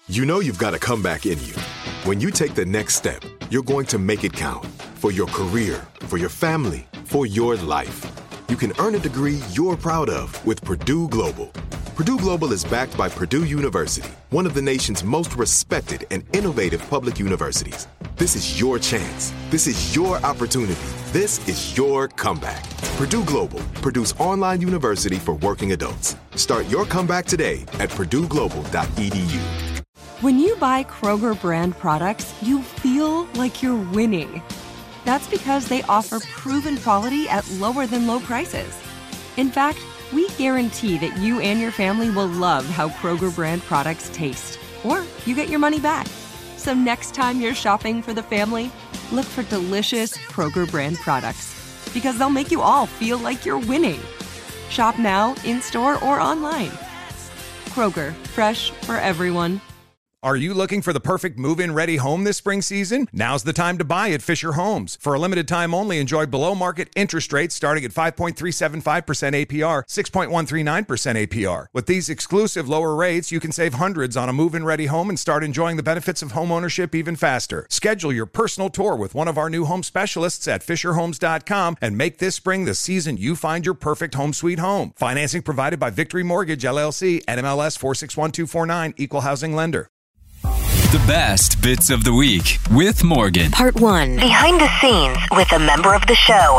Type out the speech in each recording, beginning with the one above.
You know you've got a comeback in you. When you take the next step, you're going to make it count. For your career, for your family, for your life. You can earn a degree you're proud of with Purdue Global. Purdue Global is backed by Purdue University, one of the nation's most respected and innovative public universities. This is your chance. This is your opportunity. This is your comeback. Purdue Global, Purdue's online university for working adults. Start your comeback today at purdueglobal.edu. When you buy Kroger brand products, you feel like you're winning. That's because they offer proven quality at lower than low prices. In fact, we guarantee that you and your family will love how Kroger brand products taste, or you get your money back. So next time you're shopping for the family, look for delicious Kroger brand products, because they'll make you all feel like you're winning. Shop now, in-store, or online. Kroger, fresh for everyone. Are you looking for the perfect move-in ready home this spring season? Now's the time to buy at Fisher Homes. For a limited time only, enjoy below-market interest rates starting at 5.375% APR, 6.139% APR. With these exclusive lower rates, you can save hundreds on a move-in ready home and start enjoying the benefits of homeownership even faster. Schedule your personal tour with one of our new home specialists at FisherHomes.com and make this spring the season you find your perfect home sweet home. Financing provided by Victory Mortgage, LLC, NMLS 461249, Equal Housing Lender. The best bits of the week with Morgan. Part 1. Behind the scenes with a member of the show.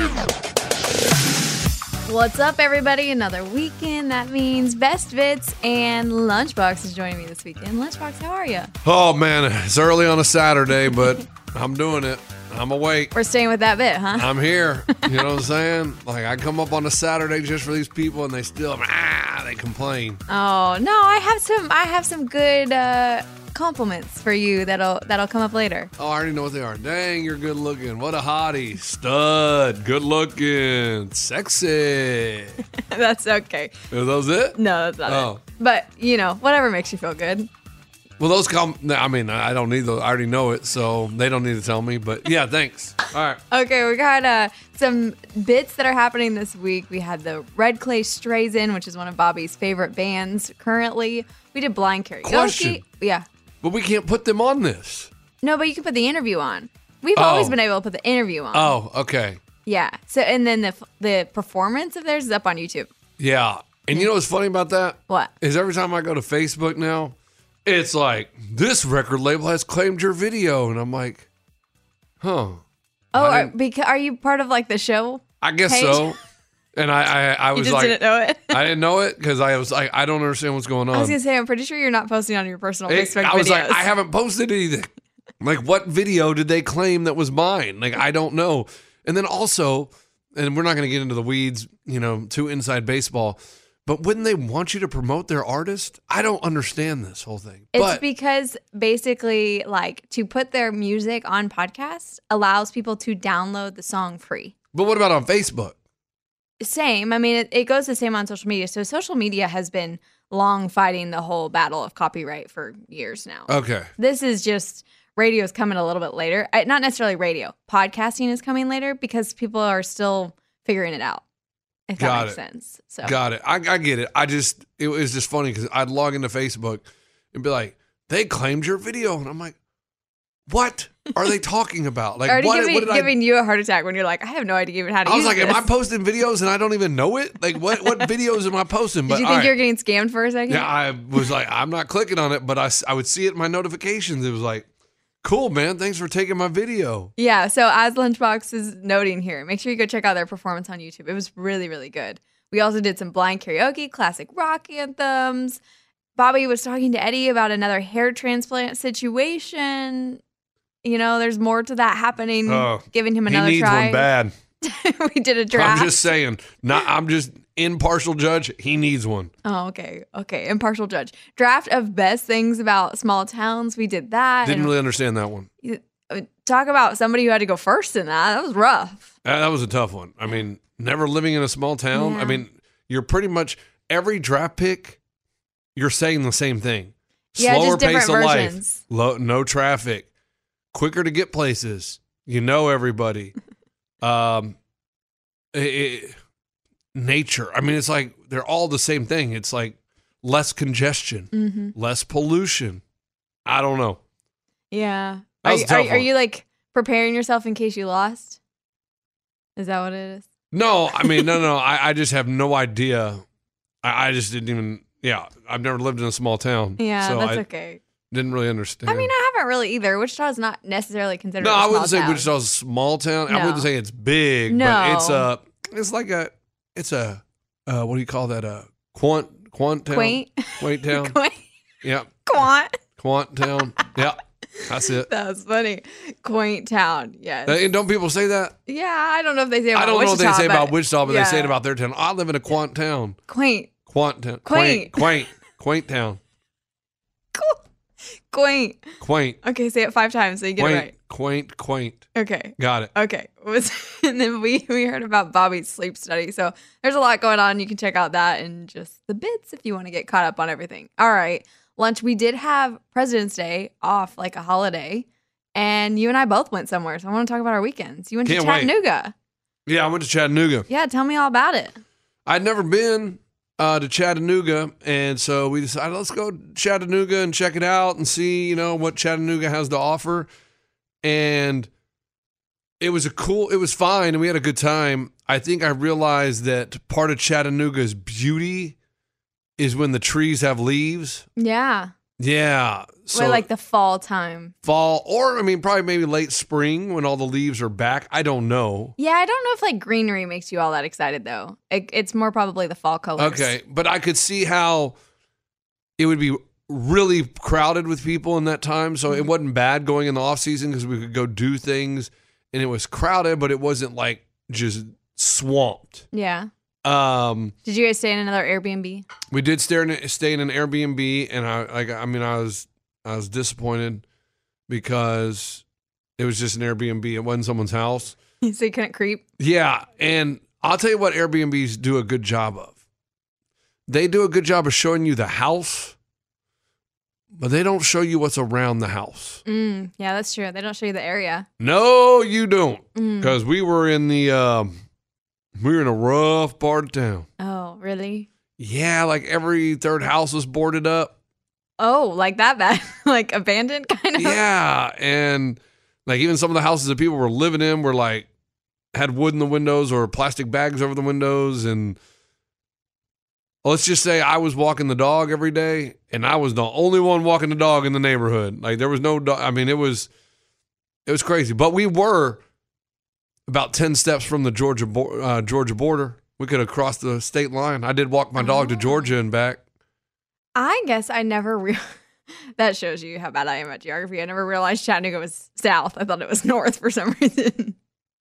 What's up, everybody? Another weekend. That means Best Bits, and Lunchbox is joining me this weekend. Lunchbox, how are you? Oh, man. It's early on a Saturday, but I'm doing it. I'm awake. We're staying with that bit, huh? I'm here. You know what I'm saying? Like, I come up on a Saturday just for these people, and they still, they complain. Oh, no, I have some good compliments for you that'll come up later. Oh, I already know what they are. Dang, you're good looking. What a hottie. Stud. Good looking. Sexy. That's okay. Are those it? No, that's not it. But, whatever makes you feel good. Well, those I don't need those. I already know it, so they don't need to tell me. But yeah, thanks. All right. Okay, we got some bits that are happening this week. We had the Red Clay Strays in, which is one of Bobby's favorite bands currently. We did blind karaoke. Question. Yeah. But we can't put them on this. No, but you can put the interview on. We've always been able to put the interview on. Oh, okay. Yeah. So, and then the performance of theirs is up on YouTube. Yeah. And you know what's funny about that? What? Is every time I go to Facebook now, it's like, this record label has claimed your video. And I'm like, huh. Oh, are you part of like the show? I guess page? so. And I was like, didn't know it. I didn't know it because I was like, I don't understand what's going on. I was going to say, I'm pretty sure you're not posting on your personal Facebook videos. I was like, I haven't posted anything. Like, what video did they claim that was mine? Like, I don't know. And then also, and we're not going to get into the weeds, too inside baseball, but wouldn't they want you to promote their artist? I don't understand this whole thing. It's because basically, like, to put their music on podcasts allows people to download the song free. But what about on Facebook? Same. I mean, it goes the same on social media. So social media has been long fighting the whole battle of copyright for years now. Okay. This is just, radio is coming a little bit later. Not necessarily radio. Podcasting is coming later because people are still figuring it out. If that makes sense. So. Got it. I get it. It was just funny because I'd log into Facebook and be like, they claimed your video. And I'm like, what are they talking about? Like, already giving you a heart attack when you're like, I have no idea even how to use this. I was like, am I posting videos and I don't even know it? Like, what videos am I posting? Did you think you were getting scammed for a second? Yeah, I was like, I'm not clicking on it, but I would see it in my notifications. It was like, cool, man. Thanks for taking my video. Yeah. So as Lunchbox is noting here, make sure you go check out their performance on YouTube. It was really, really good. We also did some blind karaoke, classic rock anthems. Bobby was talking to Eddie about another hair transplant situation. There's more to that happening. Giving him another try. He needs one bad. We did a draft. I'm just saying. I'm just impartial judge. He needs one. Oh, okay. Okay. Impartial judge. Draft of best things about small towns. We did that. Didn't really understand that one. Talk about somebody who had to go first in that. That was rough. That was a tough one. I mean, never living in a small town. Yeah. I mean, you're pretty much every draft pick, you're saying the same thing. Yeah, Slower just different pace of versions. life. No traffic. Quicker to get places. Everybody. Nature. I mean, it's like they're all the same thing. It's like less congestion, less pollution. I don't know. Yeah. That was a tough Are one. you like preparing yourself in case you lost? Is that what it is? No, I mean, no. I just have no idea. I just didn't even. Yeah, I've never lived in a small town. Yeah, so that's I okay. didn't really understand. I mean, I haven't really either. Wichita is not necessarily considered. no, a I small wouldn't say town. Wichita's a small town. I No. wouldn't say it's big, No. but it's like a what do you call that? A quant town. Quaint. town. Quaint. Yeah, Quaint. town. Yeah, that's it. That was funny. Quaint town. Yes. And don't people say that? Yeah, I don't know if they say about I don't know if they Wichita, say about but Wichita, but they say it yeah. about their town. I live in a quant town. Quaint. Quant town. Quaint. Quaint town. Quaint. Quaint. Okay, say it 5 times so you get it right. Quaint. Okay. Got it. Okay. And then we heard about Bobby's sleep study. So there's a lot going on. You can check out that and just the bits if you want to get caught up on everything. All right. Lunch. We did have President's Day off, like a holiday. And you and I both went somewhere. So I want to talk about our weekends. You went Can't to wait. Chattanooga. Yeah, I went to Chattanooga. Yeah. Tell me all about it. I'd never been to Chattanooga, and so we decided let's go to Chattanooga and check it out and see, what Chattanooga has to offer. And it was fine, and we had a good time. I think I realized that part of Chattanooga's beauty is when the trees have leaves. Yeah. Yeah. So Wait, like the fall time. fall, or probably maybe late spring when all the leaves are back. I don't know. Yeah, I don't know if like greenery makes you all that excited though. It's more probably the fall colors. Okay, but I could see how it would be really crowded with people in that time. So it wasn't bad going in the off season because we could go do things, and it was crowded, but it wasn't like just swamped. Yeah. Did you guys stay in another Airbnb? We did stay in an Airbnb, and I was disappointed because it was just an Airbnb. It wasn't someone's house. So you couldn't creep? Yeah, and I'll tell you what Airbnbs do a good job of. They do a good job of showing you the house, but they don't show you what's around the house. Yeah, that's true. They don't show you the area. No, you don't, because we were in a rough part of town. Oh, really? Yeah, like every third house was boarded up. Oh, like that bad? Like abandoned kind of? Yeah, and like even some of the houses that people were living in were like had wood in the windows or plastic bags over the windows. And let's just say I was walking the dog every day, and I was the only one walking the dog in the neighborhood. Like there was no dog. I mean, it was crazy. But we were about 10 steps from the Georgia border. We could have crossed the state line. I did walk my dog to Georgia and back. I guess I never that shows you how bad I am at geography. I never realized Chattanooga was south. I thought it was north for some reason.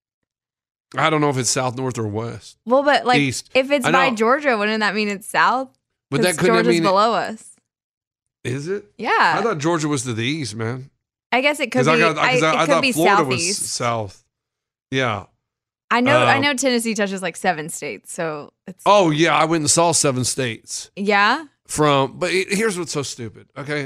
I don't know if it's south, north, or west. Well, but like East. if it's I by know. Georgia, wouldn't that mean it's south? But that 'Cause couldn't Georgia's mean below us. Is it? Yeah. I thought Georgia was to the east, man. I guess it could be. I it could thought be Florida was southeast. south. Yeah. I know Tennessee touches like 7 states, so it's Oh yeah, I went and saw 7 states yeah. but here's what's so stupid. Okay,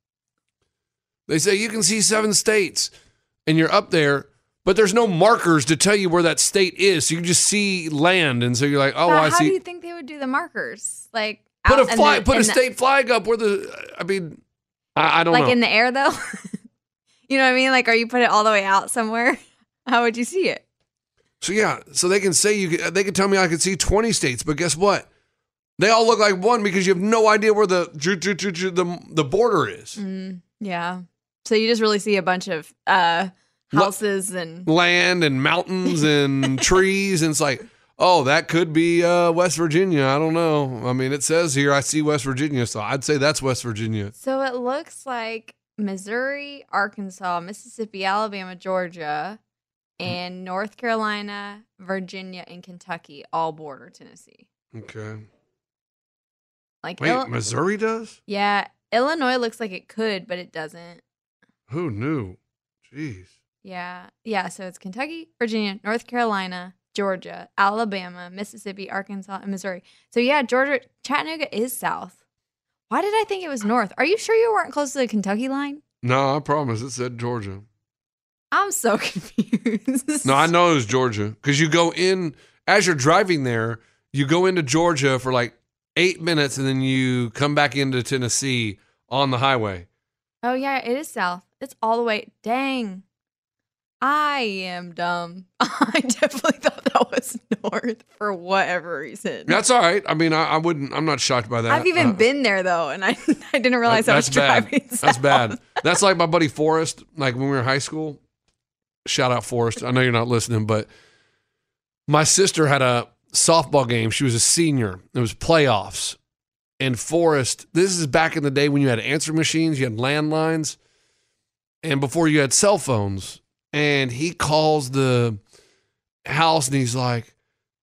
they say you can see 7 states, and you're up there, but there's no markers to tell you where that state is. So you just see land, and so you're like, oh, But I how see. do you think they would do the markers? Like Put out a in flag, the- put a in the- state flag up where I don't like know. in the air though. You know what I mean? Like, are you put it all the way out somewhere? How would you see it? So yeah, so they can say they can tell me I could see 20 states, but guess what? They all look like one because you have no idea where the border is. Yeah. So you just really see a bunch of houses and Land and mountains and trees, and it's like, oh, that could be West Virginia. I don't know. I mean, it says here I see West Virginia, so I'd say that's West Virginia. so it looks like Missouri, Arkansas, Mississippi, Alabama, Georgia, and North Carolina, Virginia, and Kentucky all border Tennessee. Okay. Like Wait, Missouri does? yeah, Illinois looks like it could, but it doesn't. Who knew? Jeez. Yeah. Yeah. So it's Kentucky, Virginia, North Carolina, Georgia, Alabama, Mississippi, Arkansas, and Missouri. So yeah, Chattanooga is south. Why did I think it was north? Are you sure you weren't close to the Kentucky line? No, I promise. It said Georgia. I'm so confused. No, I know it was Georgia because you go in as you're driving there. You go into Georgia for like 8 minutes, and then you come back into Tennessee on the highway. Oh, yeah, it is south. It's all the way. Dang. I am dumb. I definitely thought that was north for whatever reason. That's all right. I mean, I'm not shocked by that. I've even been there, though, and I didn't realize I was driving south. That's bad. That's like my buddy Forrest, like when we were in high school. Shout out Forrest. I know you're not listening, but my sister had a softball game. She was a senior. It was playoffs. And Forrest, this is back in the day when you had answer machines, you had landlines, and before you had cell phones. And he calls the house and he's like,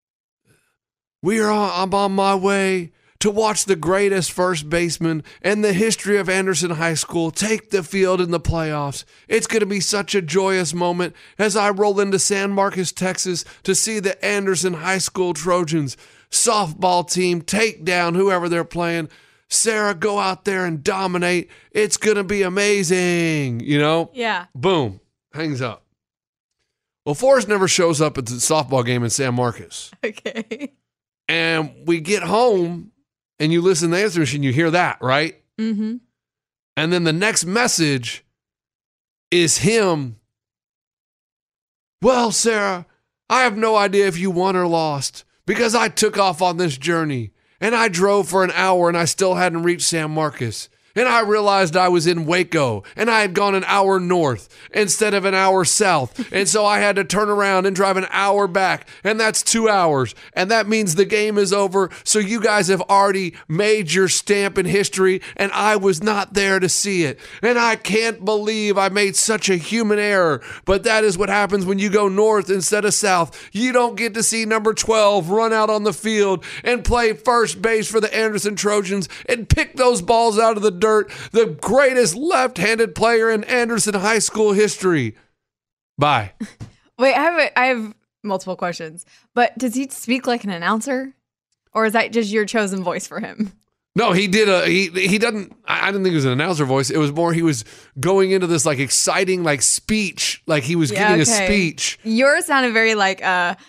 I'm on my way to watch the greatest first baseman in the history of Anderson High School take the field in the playoffs. It's going to be such a joyous moment as I roll into San Marcos, Texas to see the Anderson High School Trojans softball team take down whoever they're playing. Sarah, go out there and dominate. It's going to be amazing. You know? Yeah. Boom. Hangs up. Well, Forrest never shows up at the softball game in San Marcos. Okay. And we get home and you listen to the answer machine, you hear that, right? Mm-hmm. And then the next message is him. Well, Sarah, I have no idea if you won or lost because I took off on this journey and I drove for an hour and I still hadn't reached San Marcos. And I realized I was in Waco and I had gone an hour north instead of an hour south. And so I had to turn around and drive an hour back. And that's 2 hours. And that means the game is over. So you guys have already made your stamp in history and I was not there to see it. And I can't believe I made such a human error. But that is what happens when you go north instead of south. You don't get to see number 12 run out on the field and play first base for the Anderson Trojans and pick those balls out of the dirt. The greatest left-handed player in Anderson High School history. Bye. Wait, I have multiple questions. But does he speak like an announcer? Or is that just your chosen voice for him? No, he did he doesn't, I didn't think it was an announcer voice. It was more he was going into this like exciting like speech, like he was giving a speech. Yours sounded very like, are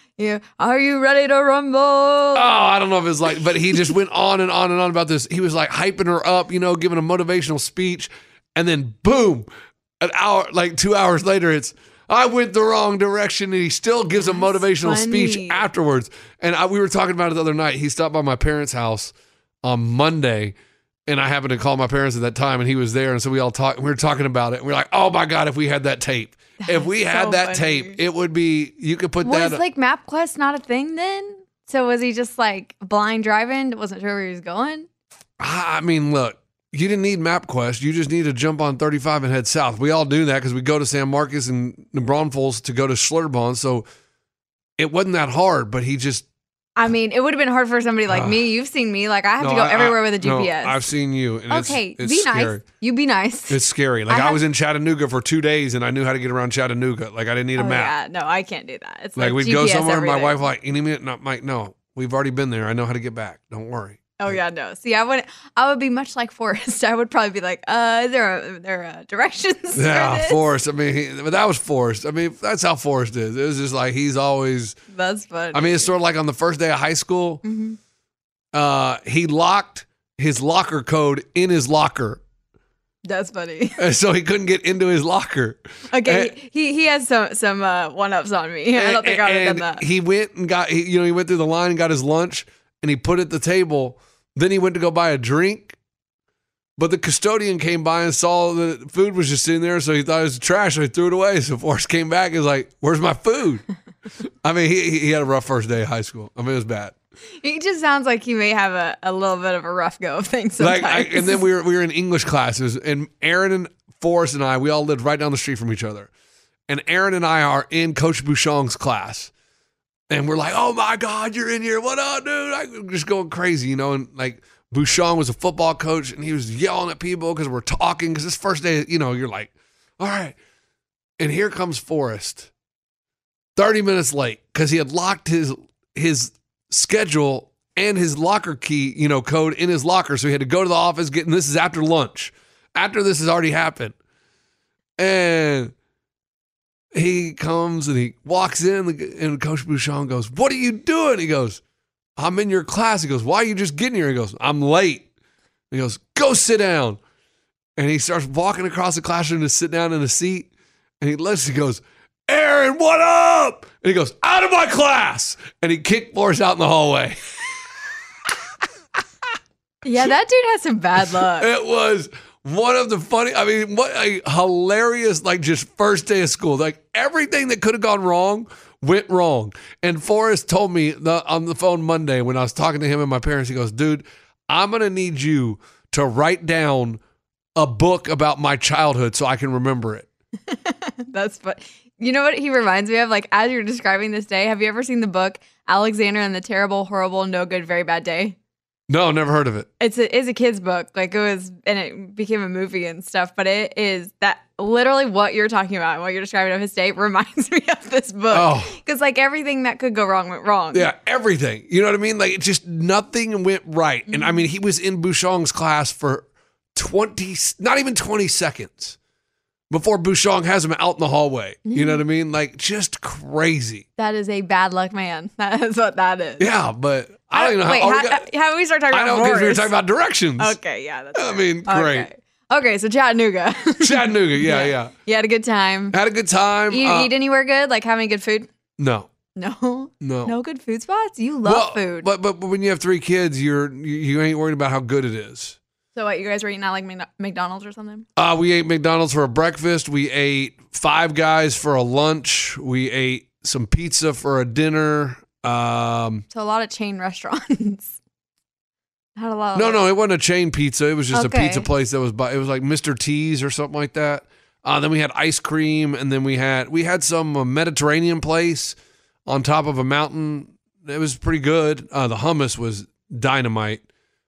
you ready to rumble? Oh, I don't know if it's like, but he just went on and on and on about this. He was like hyping her up, giving a motivational speech. And then boom, an hour, like 2 hours later, it's, I went the wrong direction. And he still gives a motivational speech afterwards. And we were talking about it the other night. He stopped by my parents' house on Monday. And I happened to call my parents at that time and he was there. And so we were talking about it. And we're like, oh my God, if we had that tape. If we had that tape, it would be, you could put that. Was like MapQuest not a thing then? So was he just like blind driving? Wasn't sure where he was going? I mean, look, you didn't need MapQuest. You just need to jump on 35 and head south. We all do that because we go to San Marcos and New Braunfels to go to Schlitterbahn. So it wasn't that hard, but he just. I mean, it would have been hard for somebody like me. You've seen me. Like, I have to go everywhere with a GPS. No, I've seen you. And okay, it's be scary. nice. You be nice. It's scary. Like, I was in Chattanooga for 2 days, and I knew how to get around Chattanooga. Like, I didn't need a map. Yeah, no, I can't do that. It's like we'd GPS go somewhere, and my everything. wife like, any minute? No, Mike, no. We've already been there. I know how to get back. Don't worry. Oh yeah, no. See, I would be much like Forrest. I would probably be like, is there directions? Yeah, Forrest. I mean, but that was Forrest. I mean, that's how Forrest is. It was just like he's always. That's funny. I mean, it's sort of like on the first day of high school. Mm-hmm. He locked his locker code in his locker. That's funny. And so he couldn't get into his locker. Okay, he has some one-ups on me. I don't think I would have done that. He went and he went through the line and got his lunch, and he put it at the table. Then he went to go buy a drink, but the custodian came by and saw the food was just sitting there, so he thought it was trash, so he threw it away. So Forrest came back and was like, "Where's my food?" I mean, he had a rough first day of high school. I mean, it was bad. He just sounds like he may have a little bit of a rough go of things sometimes. And then we were in English classes, and Aaron and Forrest and we all lived right down the street from each other. And Aaron and I are in Coach Bouchon's class. And we're like, oh my God, you're in here. What up, dude? I'm just going crazy, And like Bouchon was a football coach and he was yelling at people because we're talking. Because this first day, you're like, all right. And here comes Forrest, 30 minutes late because he had locked his schedule and his locker key, code in his locker. So he had to go to the office, and this is after lunch. After this has already happened. And he comes and he walks in and Coach Bouchon goes, what are you doing? He goes, I'm in your class. He goes, why are you just getting here? He goes, I'm late. He goes, go sit down. And he starts walking across the classroom to sit down in a seat. And he goes, Aaron, what up? And he goes, out of my class. And he kicked Forrest out in the hallway. Yeah, that dude has some bad luck. It was one of the funny, what a hilarious, just first day of school. Everything that could have gone wrong went wrong. And Forrest told me on the phone Monday when I was talking to him and my parents, he goes, dude, I'm going to need you to write down a book about my childhood so I can remember it. That's fun. You know what he reminds me of? As you're describing this day, have you ever seen the book Alexander and the Terrible, Horrible, No Good, Very Bad Day? No, never heard of it. It's a kid's book. And it became a movie and stuff. But it is that literally what you're talking about and what you're describing of his day reminds me of this book. Because everything that could go wrong went wrong. Yeah, everything. You know what I mean? It just nothing went right. And he was in Bouchong's class for not even 20 seconds before Bouchong has him out in the hallway. You know what I mean? Just crazy. That is a bad luck man. That is what that is. Yeah, but I don't even know how do we start talking about because we were talking about directions. Okay, yeah. That's great. Okay, so Chattanooga. Chattanooga, yeah. You had a good time. Had a good time. You eat anywhere good? Having good food? No. No good food spots? You love food. But when you have 3 kids, you ain't worried about how good it is. So what, you guys were eating at McDonald's or something? We ate McDonald's for a breakfast. We ate Five Guys for a lunch. We ate some pizza for a dinner. So a lot of chain restaurants. Had a lot. No, it wasn't a chain pizza. It was just a pizza place that was it was like Mr. T's or something like that. Then we had ice cream, and then we had some Mediterranean place on top of a mountain. It was pretty good. The hummus was dynamite.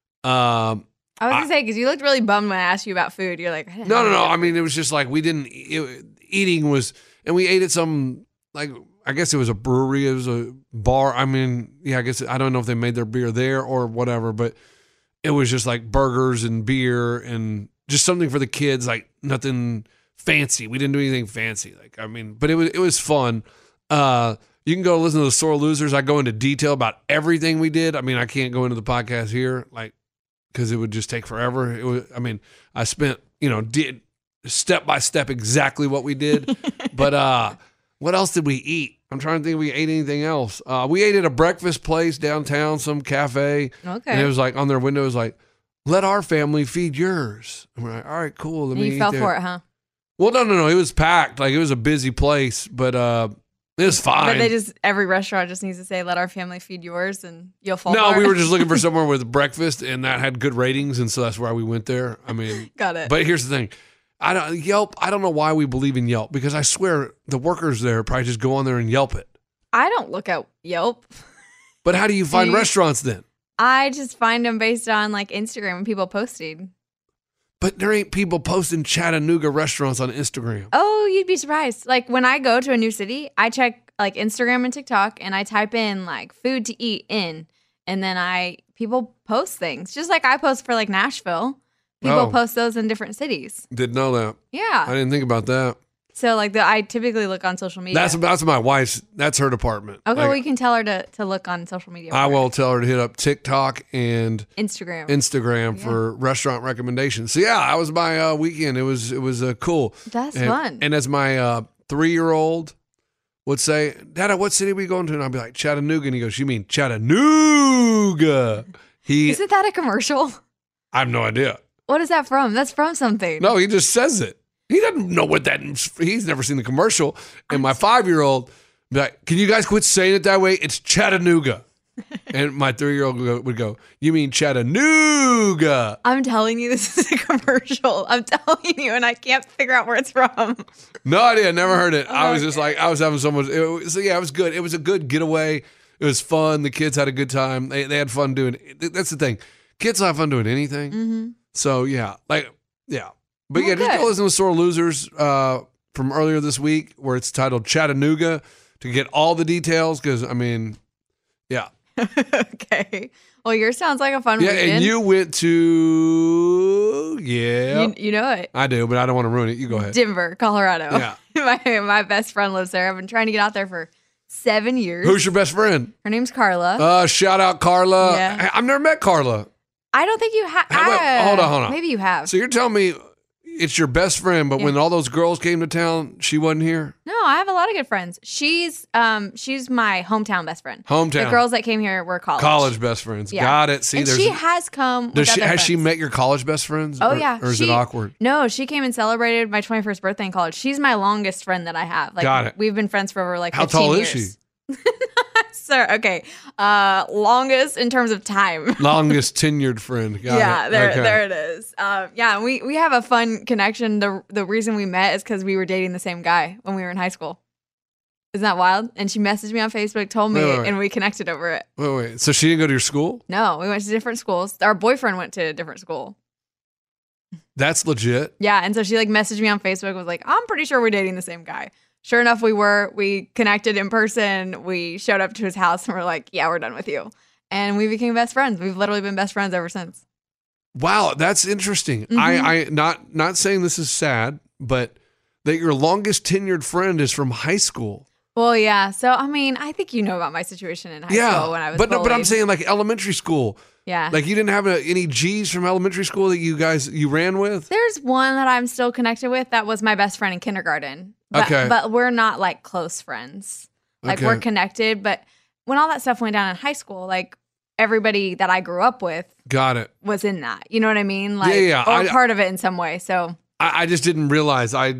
I was going to say, because you looked really bummed when I asked you about food. You're like, No. It was just we didn't, eating was, and we ate at some, I guess it was a brewery. It was a bar. I guess, I don't know if they made their beer there or whatever, but it was just burgers and beer and just something for the kids, nothing fancy. We didn't do anything fancy. But it was fun. You can go listen to the Sore Losers. I go into detail about everything we did. I can't go into the podcast here, because it would just take forever. It was, I spent, did step by step exactly what we did. But what else did we eat? I'm trying to think if we ate anything else. We ate at a breakfast place downtown, some cafe. Okay. And it was on their window, it was let our family feed yours. And we're all right, cool. And you fell for it, huh? Well, no. It was packed. It was a busy place, but it was fine. But every restaurant just needs to say, let our family feed yours, and you'll fall for it. No, we were just looking for somewhere with breakfast, and that had good ratings, and so that's why we went there. Got it. But here's the thing. I don't know why we believe in Yelp, because I swear the workers there probably just go on there and Yelp it. I don't look at Yelp. But how do you find restaurants then? I just find them based on Instagram and people posting. But there ain't people posting Chattanooga restaurants on Instagram. Oh, you'd be surprised. When I go to a new city, I check Instagram and TikTok, and I type in food to eat in, and then people post things. Just like I post for Nashville. People post those in different cities. Didn't know that. Yeah. I didn't think about that. So I typically look on social media. That's my wife's. That's her department. Okay, well, you can tell her to look on social media. I will tell her to hit up TikTok and Instagram for restaurant recommendations. So yeah, that was my weekend. It was cool. That's fun. And as my 3-year-old would say, Dad, what city are we going to? And I'd be like, Chattanooga. And he goes, you mean Chattanooga? Isn't that a commercial? I have no idea. What is that from? That's from something. No, he just says it. He doesn't know what that is. He's never seen the commercial. And my 5-year-old be like, can you guys quit saying it that way? It's Chattanooga. And my 3-year-old would go, you mean Chattanooga? I'm telling you, this is a commercial. I'm telling you, and I can't figure out where it's from. No idea. Never heard it. I was just I was having so much. So yeah, it was good. It was a good getaway. It was fun. The kids had a good time. They had fun doing it. That's the thing. Kids have fun doing anything. Mm-hmm. So yeah, yeah. But just go listen to Sore Losers from earlier this week, where it's titled Chattanooga, to get all the details. Because yeah. Okay. Well, yours sounds like a fun weekend. Yeah, and you went to you know it. I do, but I don't want to ruin it. You go ahead. Denver, Colorado. Yeah. my best friend lives there. I've been trying to get out there for 7 years. Who's your best friend? Her name's Carla. Shout out Carla. Yeah. I've never met Carla. I don't think you have. Hold on. Maybe you have. So you're telling me it's your best friend, but when all those girls came to town, she wasn't here? No, I have a lot of good friends. She's my hometown best friend. Hometown. The girls that came here were college. College best friends. Yeah. Got it. See, and she has come with other has she friends. met your college best friends? Oh, yeah. Or is it awkward? No, she came and celebrated my 21st birthday in college. She's my longest friend that I have. Like, Got it. We've been friends for over like How 15 tall years. is she? Sir, okay. Longest in terms of time. Longest tenured friend. Got Yeah, it. there, Okay. there it is. Yeah, we have a fun connection. The reason we met is because we were dating the same guy when we were in high school. Isn't that wild? And she messaged me on Facebook, told me, Wait. and we connected over it. Wait. So she didn't go to your school? No, we went to different schools. Our boyfriend went to a different school. That's legit. Yeah, and so she like messaged me on Facebook, was like, I'm pretty sure we're dating the same guy. Sure enough, we were. We connected in person. We showed up to his house and we're like, yeah, we're done with you. And we became best friends. We've literally been best friends ever since. Wow, that's interesting. Mm-hmm. I not saying this is sad, but that your longest tenured friend is from high school. Well, yeah. So, I mean, I think you know about my situation in high school when I was but I'm bullied. saying like elementary school. Yeah. Like you didn't have any G's from elementary school that you ran with? There's one that I'm still connected with that was my best friend in kindergarten. But, Okay. But we're not like close friends. Like Okay. we're connected. But when all that stuff went down in high school, like everybody that I grew up with Got it. was in that. You know what I mean? Like, Yeah. or part of it in some way. So I just didn't realize I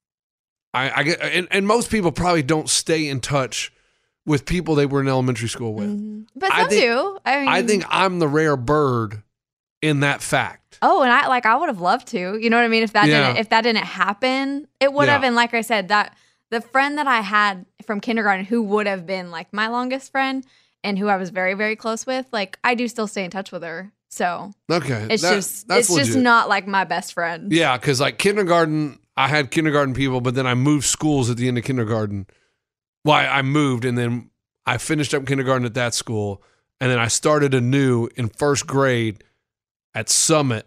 get and most people probably don't stay in touch with people they were in elementary school with. but I some think- do. I mean, I think I'm the rare bird in that fact. Oh, and I would have loved to. You know what I mean? If that Yeah. didn't happen, it would have. Yeah. And like I said, that the friend that I had from kindergarten who would have been like my longest friend and who I was very, very close with, like I do still stay in touch with her. So Okay. it's that's just legit. not like my best friend. Yeah, because like kindergarten, I had kindergarten people, but then I moved schools at the end of kindergarten. Well, I moved and then I finished up kindergarten at that school. And then I started anew in first grade at Summit.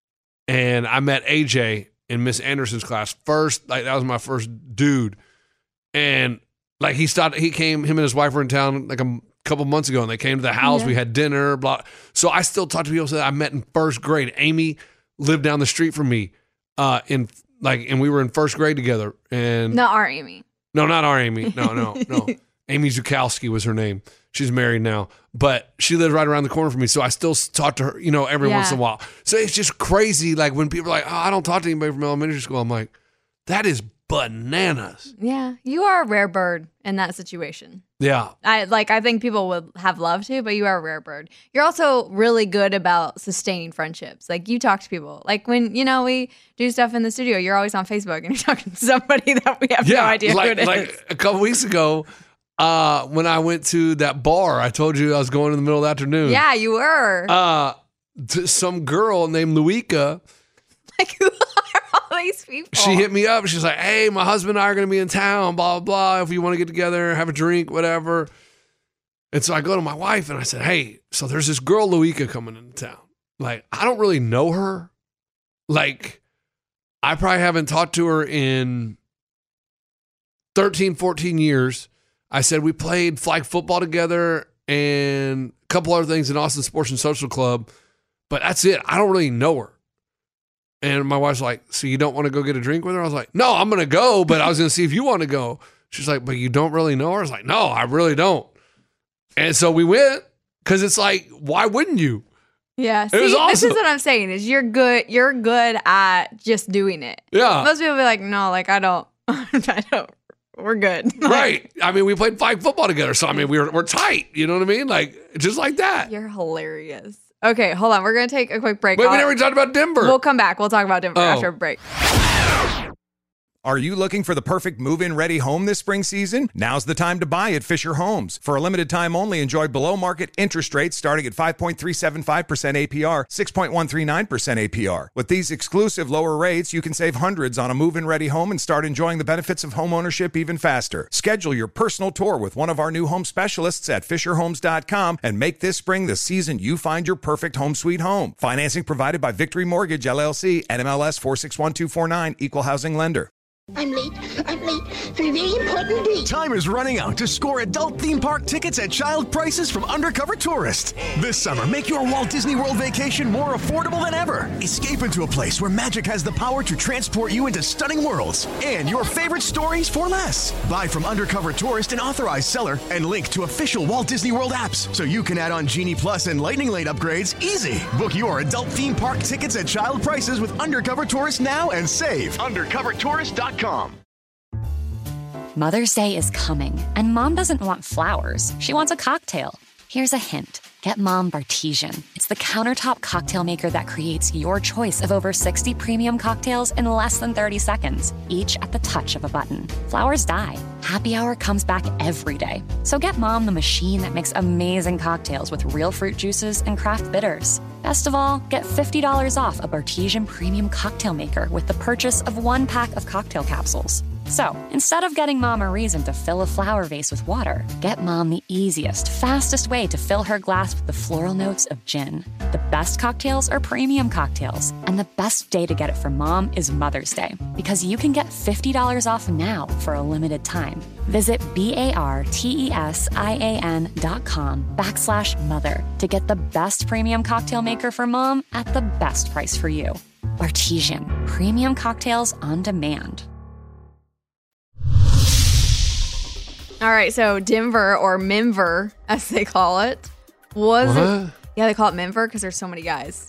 And I met AJ in Miss Anderson's class. First, like that was my first dude. And like him and his wife were in town like a couple months ago and they came to the house. Yeah. We had dinner, blah. So I still talk to people that I met in first grade. Amy lived down the street from me. And we were in first grade together. And Not our Amy. no, not our Amy. No. Amy Zukowski was her name. She's married now, but she lived right around the corner from me. So I still talk to her, every once in a while. So it's just crazy. Like when people are like, oh, I don't talk to anybody from elementary school. I'm like, that is bananas. Yeah, you are a rare bird in that situation. Yeah. I think people would have loved to, but you are a rare bird. You're also really good about sustaining friendships. Like you talk to people. Like when, we do stuff in the studio, you're always on Facebook and you're talking to somebody that we have no idea who it is. Like a couple weeks ago, when I went to that bar, I told you I was going in the middle of the afternoon. Yeah, you were. Some girl named Luika, Like, who are all these people? she hit me up. She's like, hey, my husband and I are going to be in town, blah, blah, blah. If you want to get together, have a drink, whatever. And so I go to my wife and I said, hey, so there's this girl, Luika, coming into town. Like, I don't really know her. Like, I probably haven't talked to her in 13, 14 years. I said, we played flag football together and a couple other things in Austin Sports and Social Club, but that's it. I don't really know her. And my wife's like, so you don't want to go get a drink with her? I was like, no, I'm going to go, but I was going to see if you want to go. She's like, but you don't really know her? I was like, no, I really don't. And so we went because it's like, why wouldn't you? Yeah, It was see, awesome. this is what I'm saying is you're good at just doing it. Yeah. Most people be like, no, like I don't. We're good. Right. I mean, we played flag football together. So, I mean, we're tight. You know what I mean? Like, just like that. You're hilarious. Okay, hold on. We're going to take a quick break. Wait, we never talked about Denver. We'll come back. We'll talk about Denver Oh. after a break. Are you looking for the perfect move-in ready home this spring season? Now's the time to buy at Fisher Homes. For a limited time only, enjoy below-market interest rates starting at 5.375% APR, 6.139% APR. With these exclusive lower rates, you can save hundreds on a move-in ready home and start enjoying the benefits of home ownership even faster. Schedule your personal tour with one of our new home specialists at FisherHomes.com and make this spring the season you find your perfect home sweet home. Financing provided by Victory Mortgage, LLC, NMLS 461249, Equal Housing Lender. I'm late for a very important date. Time is running out to score adult theme park tickets at child prices from Undercover Tourist. This summer, make your Walt Disney World vacation more affordable than ever. Escape into a place where magic has the power to transport you into stunning worlds and your favorite stories for less. Buy from Undercover Tourist, an authorized seller, and link to official Walt Disney World apps so you can add on Genie Plus and Lightning Lane upgrades easy. Book your adult theme park tickets at child prices with Undercover Tourist now and save. UndercoverTourist.com. Mother's Day is coming, and Mom doesn't want flowers. She wants a cocktail. Here's a hint. Get Mom Bartesian. It's the countertop cocktail maker that creates your choice of over 60 premium cocktails in less than 30 seconds, each at the touch of a button. Flowers die. Happy Hour comes back every day. So get Mom the machine that makes amazing cocktails with real fruit juices and craft bitters. Best of all, get $50 off a Bartesian premium cocktail maker with the purchase of 1 pack of cocktail capsules. So, instead of getting Mom a reason to fill a flower vase with water, get Mom the easiest, fastest way to fill her glass with the floral notes of gin. The best cocktails are premium cocktails, and the best day to get it for Mom is Mother's Day, because you can get $50 off now for a limited time. Visit BARTESIAN.com/mother to get the best premium cocktail maker for Mom at the best price for you. Bartesian, premium cocktails on demand. All right, so Denver, or Minver, as they call it, Yeah, they call it Minver because there's so many guys.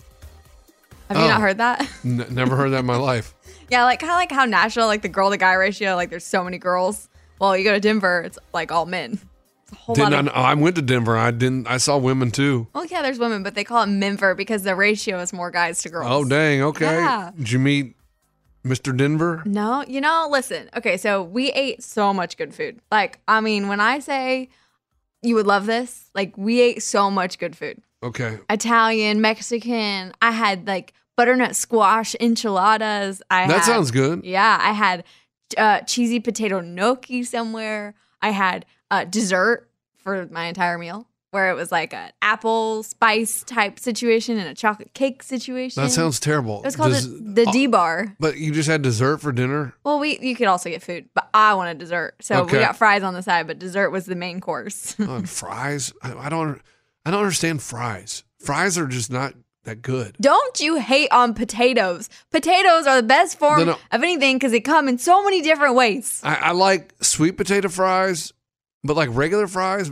Have you not heard that? Never heard that in my life. Yeah, like kind of like how Nashville, like the girl to guy ratio, like there's so many girls. Well, you go to Denver, it's like all men. It's a whole lot of. I went to Denver. I saw women too. Well, yeah, there's women, but they call it Minver because the ratio is more guys to girls. Oh, dang. Okay. Yeah. Did you meet Mr. Denver? No, listen. Okay, so we ate so much good food. Like, I mean, when I say you would love this, like we ate so much good food. Okay. Italian, Mexican. I had like butternut squash enchiladas. That sounds good. Yeah, I had cheesy potato gnocchi somewhere. I had dessert for my entire meal, where it was like an apple spice type situation and a chocolate cake situation. That sounds terrible. It was called the D-Bar. But you just had dessert for dinner? Well, you could also get food, but I wanted dessert. So we got fries on the side, but dessert was the main course. Fries? I don't understand fries. Fries are just not that good. Don't you hate on potatoes? Potatoes are the best form of anything because they come in so many different ways. I like sweet potato fries, but like regular fries,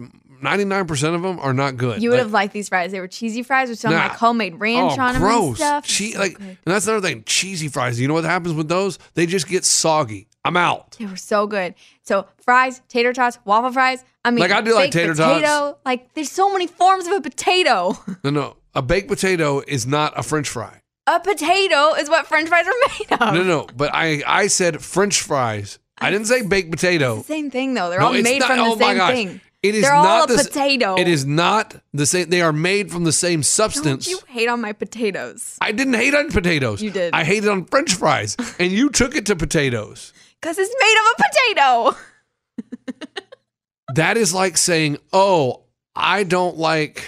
99% of them are not good. You would have liked these fries. They were cheesy fries with some like homemade ranch on them and stuff. And that's another thing. Cheesy fries. You know what happens with those? They just get soggy. I'm out. They were so good. So fries, tater tots, waffle fries. I mean, like I do like tater tots. Like there's so many forms of a potato. No. A baked potato is not a French fry. A potato is what French fries are made of. No. But I said French fries. I didn't say baked potato. It's the same thing though. They're all made from the same thing. They're all a potato. It is not the same. They are made from the same substance. Don't you hate on my potatoes? I didn't hate on potatoes. You did. I hated on French fries, and you took it to potatoes. Because it's made of a potato. That is like saying, I don't like,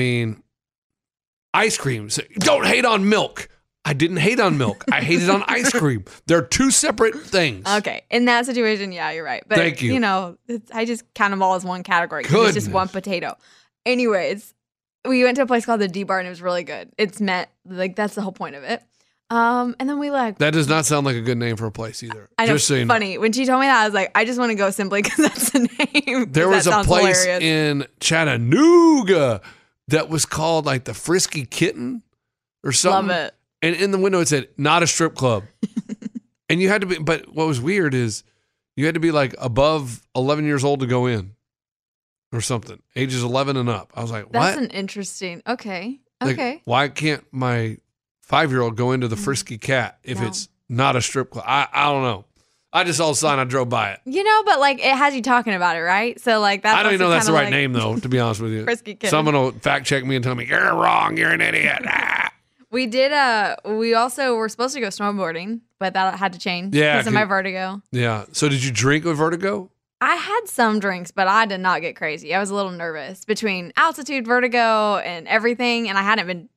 ice cream. So, don't hate on milk. I didn't hate on milk. I hated on ice cream. They're two separate things. Okay. In that situation, yeah, you're right. But, thank you. I just count them all as one category. It's just one potato. Anyways, we went to a place called the D-Bar and it was really good. It's meant, like, that's the whole point of it. And then we That does not sound like a good name for a place either. I know, just saying. Funny. When she told me that, I was like, I just want to go simply because that's the name. There was a place in Chattanooga that was called like the Frisky Kitten or something. Love it. And in the window it said, not a strip club. And you had to be, but what was weird is you had to be like above 11 years old to go in or something. Ages 11 and up. I was like, what? That's an interesting, okay. Like, why can't my 5-year-old go into the Frisky Cat if it's not a strip club? I don't know. I just saw a sign. I drove by it. But like it has you talking about it, right? So like that's. I don't even know that's the right name though. To be honest with you, Frisky Kitten. Someone will fact check me and tell me you're wrong. You're an idiot. We did. We also were supposed to go snowboarding, but that had to change because of my vertigo. Yeah. So did you drink with vertigo? I had some drinks, but I did not get crazy. I was a little nervous between altitude, vertigo, and everything, and I hadn't been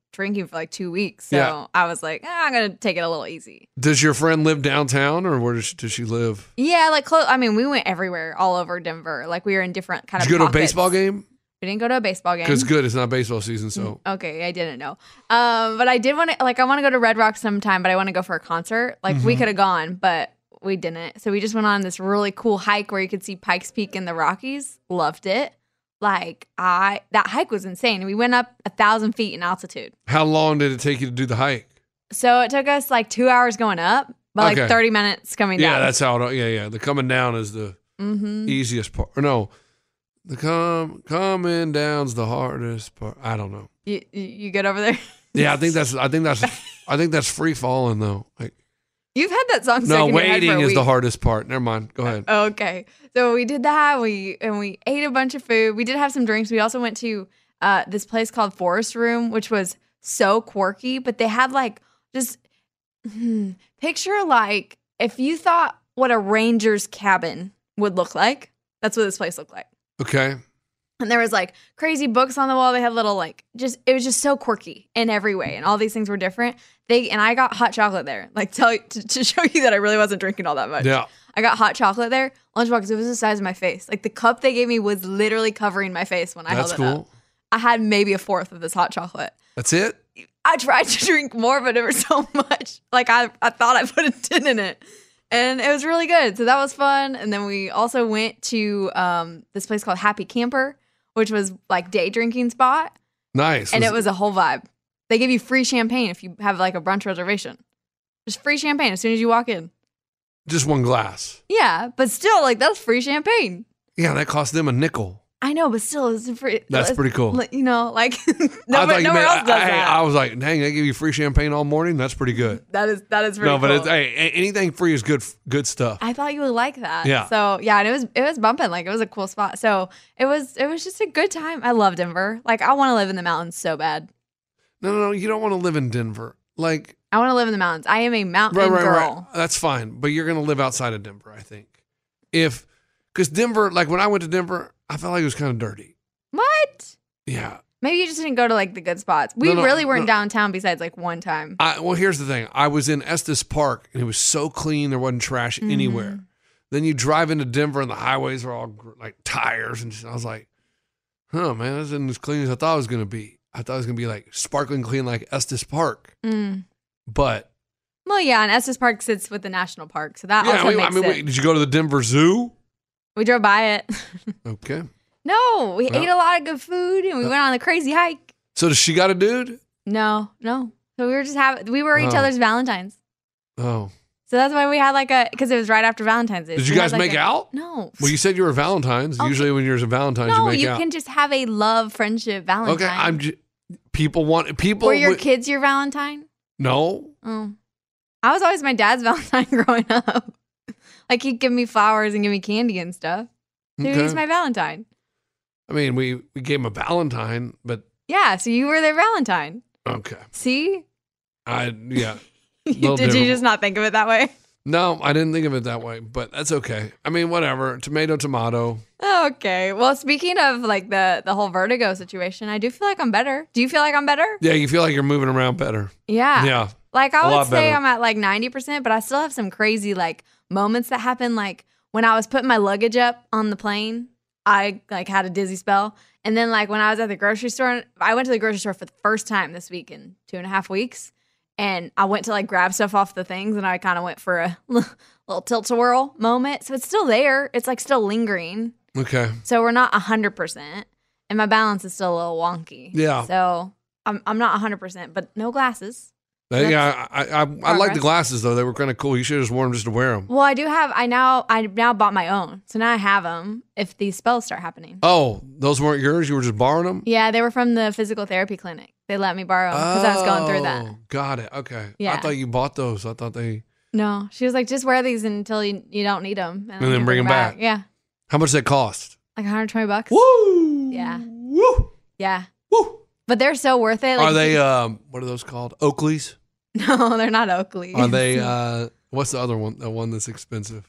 drinking for like 2 weeks. So Yeah. I was like, I'm going to take it a little easy. Does your friend live downtown, or where does she live? Yeah, like close. I mean, we went everywhere, all over Denver. Like we were in different kind Did of you go to a pockets. baseball game? We didn't go to a baseball game. Because good, it's not baseball season, so. Okay, I didn't know. But I did want to, like, I want to go to Red Rocks sometime, but I want to go for a concert. Like, we could have gone, but we didn't. So we just went on this really cool hike where you could see Pikes Peak in the Rockies. Loved it. Like, that hike was insane. We went up 1,000 feet in altitude. How long did it take you to do the hike? So it took us like 2 hours going up, but like Okay. 30 minutes coming down. Yeah, that's how it, yeah. The coming down is the easiest part. Or no, the coming down's the hardest part. I don't know. You good over there? Yeah, I think that's free falling though. Like, You've had that song stuck no, in your head for waiting a is the week. hardest part. Never mind. Go ahead. Okay. So we did that. We ate a bunch of food. We did have some drinks. We also went to this place called Forest Room, which was so quirky, but they had like just picture like if you thought what a ranger's cabin would look like, that's what this place looked like. Okay. And there was like crazy books on the wall. They had little like it was just so quirky in every way, and all these things were different. And I got hot chocolate there, like to show you that I really wasn't drinking all that much. Yeah. I got hot chocolate there. Lunchbox, it was the size of my face. Like the cup they gave me was literally covering my face when I That's held it cool. up. I had maybe a fourth of this hot chocolate. That's it? I tried to drink more, but it was so much. Like I thought I put a tin in it. And it was really good. So that was fun. And then we also went to this place called Happy Camper, which was like day drinking spot. Nice. And it was a whole vibe. They give you free champagne if you have like a brunch reservation. Just free champagne as soon as you walk in. just one glass. Yeah, but still, like, that's free champagne. Yeah, that cost them a nickel. I know, but still, it's free. That's pretty cool. You know, like, I thought nowhere you else meant- does that. I was like, dang, they give you free champagne all morning? That's pretty good. That is pretty No, but cool. it's, hey, anything free is good stuff. I thought you would like that. Yeah. So yeah, and it was bumping. Like it was a cool spot. So it was just a good time. I love Denver. Like I want to live in the mountains so bad. No, you don't want to live in Denver. Like, I want to live in the mountains. I am a mountain girl. right. That's fine, but you're going to live outside of Denver, I think. Because Denver, like when I went to Denver, I felt like it was kind of dirty. What? Yeah. Maybe you just didn't go to like the good spots. We No, really weren't no. downtown besides like one time. Well, here's the thing. I was in Estes Park, and it was so clean, there wasn't trash Mm-hmm. anywhere. Then you drive into Denver, and the highways are all like tires, and I was like, huh, man, this isn't as clean as I thought it was going to be. I thought it was going to be like sparkling clean like Estes Park. Mm. But, Well, yeah, and Estes Park sits with the national park, so that yeah, also makes it. wait, did you go to the Denver Zoo? We drove by it. Okay. No, we Well. ate a lot of good food, and we went on a crazy hike. So does she got a dude? No. So we were just we were each Oh. other's Valentines. Oh. So that's why we had like because it was right after Valentine's Day. Did So you we had, guys like, make out? No. Well, you said you were Valentine's. Okay. Usually when you're a Valentine's, No, you make you out. can just have a love, friendship Valentine. Okay, people Were your kids your Valentine? No. Oh. I was always my dad's Valentine growing up. Like he'd give me flowers and give me candy and stuff. So Okay. he's my Valentine. I mean, we gave him a Valentine, but Yeah, so you were their Valentine. okay. See? Yeah. Did Little you different. just not think of it that way? No, I didn't think of it that way, but that's okay. I mean, whatever. Tomato. Okay. Well, speaking of like the whole vertigo situation, I do feel like I'm better. Do you feel like I'm better? Yeah, you feel like you're moving around better. Yeah. Yeah. Like A I would lot say better. I'm at like 90%, but I still have some crazy like moments that happen. Like when I was putting my luggage up on the plane, I like had a dizzy spell. And then like when I was at the grocery store, I went to the grocery store for the first time this week in 2.5 weeks. And I went to like grab stuff off the things and I kind of went for a little tilt-a-whirl moment. So it's still there. It's like still lingering. Okay. So we're not 100%. And my balance is still a little wonky. Yeah. So I'm not 100%, but no glasses. Yeah, I like the progress. glasses though. They were kind of cool. You should have just worn them just to wear them. Well, I do have. I now bought my own, so now I have them. If these spells start happening, Oh, those weren't yours. You were just borrowing them. yeah, they were from the physical therapy clinic. They let me borrow them because I was going through that. Oh, got it. Okay. I Yeah. thought you bought those. I thought they. No, she was like, just wear these until you don't need them, And then bring 'em back. Yeah, How much did that cost? like $120. Woo! Yeah, Woo! yeah, Woo! but they're so worth it. Like, Are they? What are those called? Oakleys? No, they're not Oakley. Are they? What's the other one? The one that's expensive.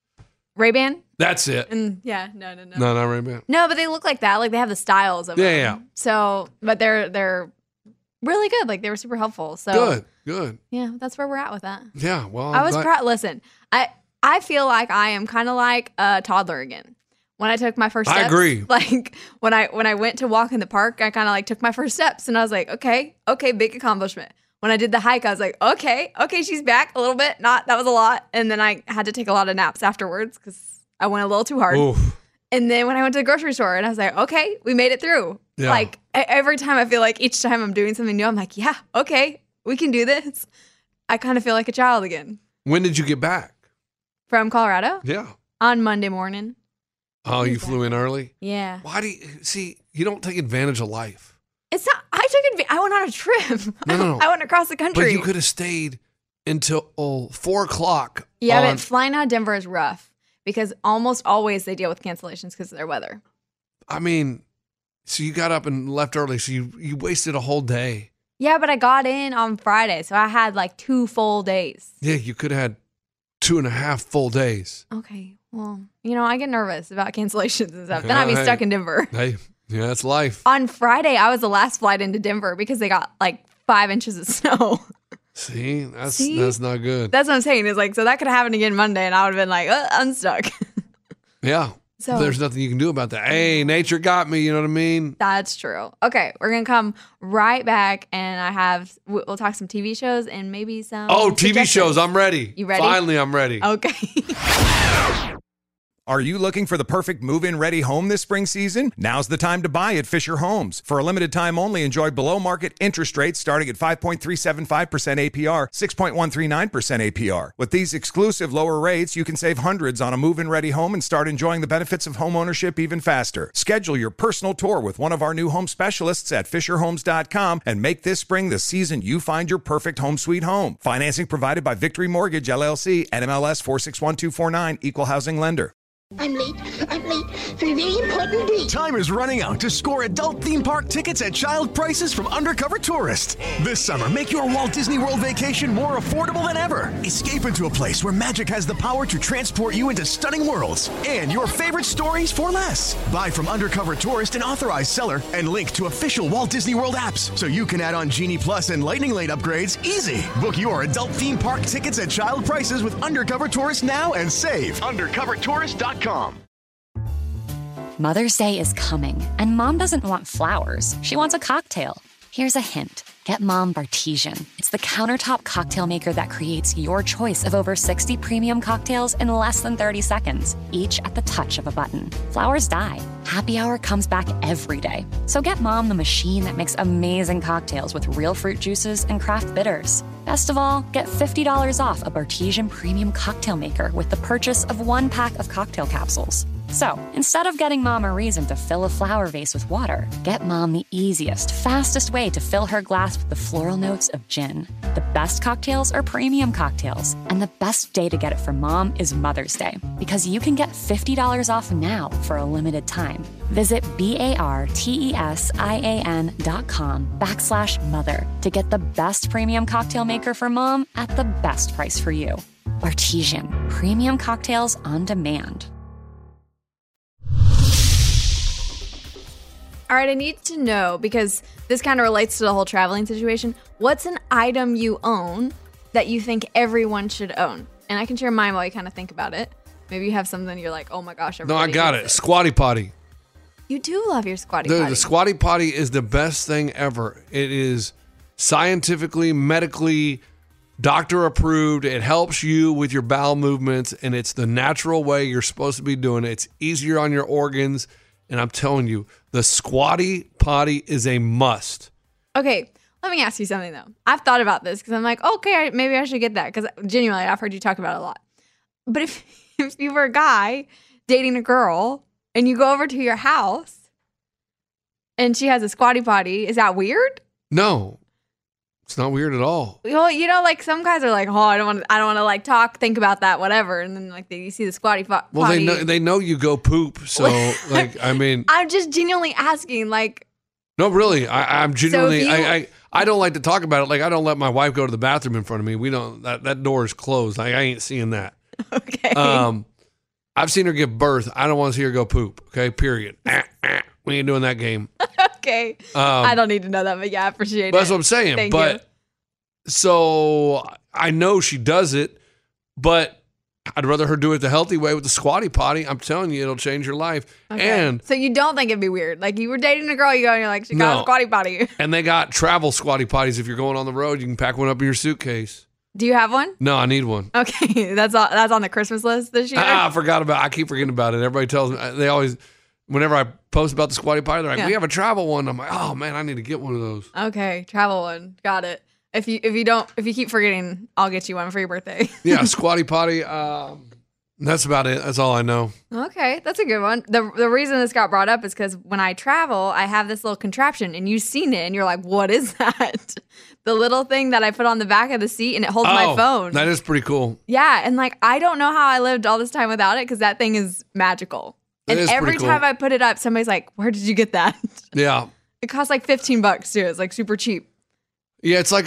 Ray-Ban? That's it. And yeah, no. No, not Ray-Ban. No, but they look like that. Like they have the styles of Yeah, them. yeah. So, but they're really good. Like they were super helpful. So Good. Yeah, that's where we're at with that. Yeah, well, I was proud. Listen, I feel like I am kind of like a toddler again. When I took my first steps, I agree. Like when I went to walk in the park, I kind of like took my first steps and I was like, okay, big accomplishment. When I did the hike, I was like, okay, she's back a little bit. That was a lot. And then I had to take a lot of naps afterwards because I went a little too hard. Oof. And then when I went to the grocery store and I was like, okay, we made it through. Yeah. Like every time I feel like each time I'm doing something new, I'm like, yeah, okay, we can do this. I kind of feel like a child again. When did you get back? From Colorado? Yeah. On Monday morning. Oh, you flew in early? Yeah. Why do you don't take advantage of life? It's not, I went on a trip. No. I went across the country. But you could have stayed until 4 o'clock. Yeah, but flying out of Denver is rough because almost always they deal with cancellations because of their weather. I mean, so you got up and left early, so you wasted a whole day. Yeah, but I got in on Friday, so I had like 2 full days. Yeah, you could have had 2.5 full days. Okay, well, I get nervous about cancellations and stuff. Then I'd be stuck in Denver. Hey, yeah, that's life. On Friday, I was the last flight into Denver because they got like 5 inches of snow. See, that's not good. That's what I'm saying. Is like, so that could happen again Monday, and I would have been like, I'm stuck. Yeah. So there's nothing you can do about that. Hey, nature got me. You know what I mean? That's true. Okay, we're gonna come right back, and we'll talk some TV shows and maybe some. Oh, TV shows! I'm ready. You ready? Finally, I'm ready. Okay. Are you looking for the perfect move-in ready home this spring season? Now's the time to buy at Fisher Homes. For a limited time only, enjoy below-market interest rates starting at 5.375% APR, 6.139% APR. With these exclusive lower rates, you can save hundreds on a move-in ready home and start enjoying the benefits of homeownership even faster. Schedule your personal tour with one of our new home specialists at FisherHomes.com and make this spring the season you find your perfect home sweet home. Financing provided by Victory Mortgage, LLC, NMLS 461249, Equal Housing Lender. I'm late for a very important date. Time is running out to score adult theme park tickets at child prices from Undercover Tourist. This summer, make your Walt Disney World vacation more affordable than ever. Escape into a place where magic has the power to transport you into stunning worlds and your favorite stories for less. Buy from Undercover Tourist, an authorized seller, and link to official Walt Disney World apps so you can add on Genie Plus and Lightning Lane upgrades easy. Book your adult theme park tickets at child prices with Undercover Tourist now and save. UndercoverTourist.com. Mother's Day is coming, and Mom doesn't want flowers. She wants a cocktail. Here's a hint. Get Mom Bartesian. It's the countertop cocktail maker that creates your choice of over 60 premium cocktails in less than 30 seconds, each at the touch of a button. Flowers die. Happy Hour comes back every day. So get Mom the machine that makes amazing cocktails with real fruit juices and craft bitters. Best of all, get $50 off a Bartesian premium cocktail maker with the purchase of 1 pack of cocktail capsules. So, instead of getting Mom a reason to fill a flower vase with water, get Mom the easiest, fastest way to fill her glass with the floral notes of gin. The best cocktails are premium cocktails, and the best day to get it for Mom is Mother's Day, because you can get $50 off now for a limited time. Visit BARTESIAN.com/mother to get the best premium cocktail maker for Mom at the best price for you. Bartesian, premium cocktails on demand. All right, I need to know, because this kind of relates to the whole traveling situation. What's an item you own that you think everyone should own? And I can share mine while you kind of think about it. Maybe you have something you're like, oh my gosh, No, I got it. Squatty potty. You do love your squatty Dude, potty. the squatty potty is the best thing ever. It is scientifically, medically, doctor approved. It helps you with your bowel movements, and it's the natural way you're supposed to be doing it. It's easier on your organs. And I'm telling you, the squatty potty is a must. Okay, let me ask you something, though. I've thought about this because I'm like, okay, maybe I should get that, because genuinely, I've heard you talk about it a lot. But if you were a guy dating a girl and you go over to your house and she has a squatty potty, is that weird? No, it's not weird at all. Well, like some guys are like, oh, I don't want to like think about that, whatever. And then like you see the squatty potty. Well, they know you go poop. So like, I mean, I'm just genuinely asking, like. No, really, I'm genuinely, So I don't like to talk about it. Like, I don't let my wife go to the bathroom in front of me. We don't, that door is closed. I ain't seeing that. Okay. I've seen her give birth. I don't want to see her go poop. Okay, period. We ain't doing that game. Okay. I don't need to know that, but yeah, I appreciate it. That's what I'm saying. Thank but you. So I know she does it, but I'd rather her do it the healthy way with the squatty potty. I'm telling you, it'll change your life. Okay. And so you don't think it'd be weird? Like you were dating a girl, you go and you're like, she got a squatty potty. And they got travel squatty potties. If you're going on the road, you can pack one up in your suitcase. Do you have one? No, I need one. Okay, that's on the Christmas list this year. I forgot about it. I keep forgetting about it. Everybody tells me, they always, whenever I post about the squatty potty, they're like, we have a travel one. I'm like, oh man, I need to get one of those. Okay, travel one. Got it. If you keep forgetting, I'll get you one for your birthday. Yeah, squatty potty. That's about it. That's all I know. Okay, that's a good one. The reason this got brought up is because when I travel, I have this little contraption, and you've seen it, and you're like, what is that? The little thing that I put on the back of the seat, and it holds my phone. That is pretty cool. Yeah, and like I don't know how I lived all this time without it because that thing is magical. And every time I put it up, somebody's like, where did you get that? Yeah. It costs like $15 too. It's like super cheap. Yeah, it's like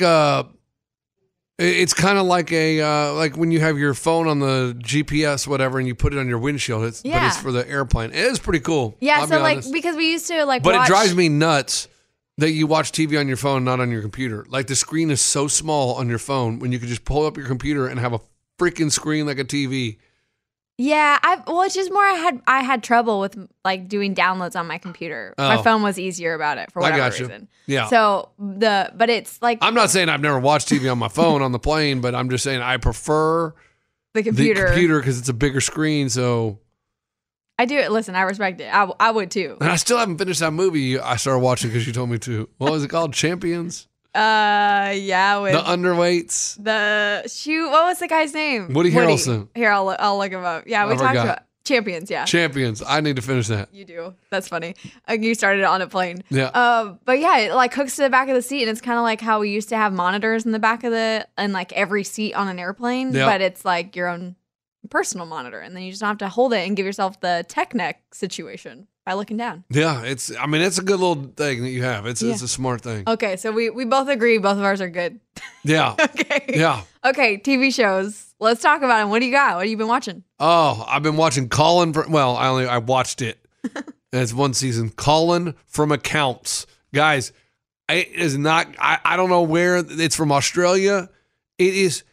it's kind of like like when you have your phone on the GPS, whatever, and you put it on your windshield. But it's for the airplane. It is pretty cool. Yeah, so like because we used to like but watch... it drives me nuts that you watch TV on your phone, not on your computer. Like the screen is so small on your phone when you could just pull up your computer and have a freaking screen like a TV. Yeah, it's just more I had trouble with like doing downloads on my computer. My phone was easier about it for whatever reason. Yeah. So but it's like I'm not saying I've never watched TV on my phone on the plane, but I'm just saying I prefer the computer because it's a bigger screen. So I do it. Listen, I respect it. I would too. And I still haven't finished that movie I started watching because you told me to. What was it called? Champions? Yeah, with the underweights. What was the guy's name? Woody Harrelson. Here, I'll look him up. Yeah, we talked about Champions. Yeah, Champions. I need to finish that. You do. That's funny. You started it on a plane. Yeah. But yeah, it like hooks to the back of the seat, and it's kind of like how we used to have monitors in the back of and like every seat on an airplane, but it's like your own personal monitor, and then you just don't have to hold it and give yourself the tech neck situation by looking down. Yeah, it's a good little thing that you have. It's a smart thing. Okay, so we both agree both of ours are good. Yeah. Okay. Yeah. Okay, TV shows. Let's talk about them. What do you got? What have you been watching? Oh, I've been watching Colin. I watched it. It's one season. Colin from Accounts. Guys, it is not, I don't know where it's from. Australia. It is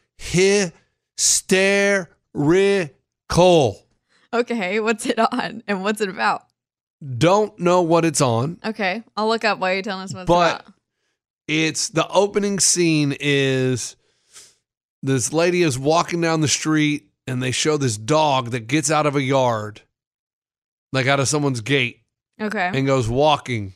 hysterical. Okay, what's it on and what's it about? Don't know what it's on. Okay, I'll look up while you're telling us what it's about. But it's the opening scene is this lady is walking down the street and they show this dog that gets out of a yard, like out of someone's gate. Okay. And goes walking.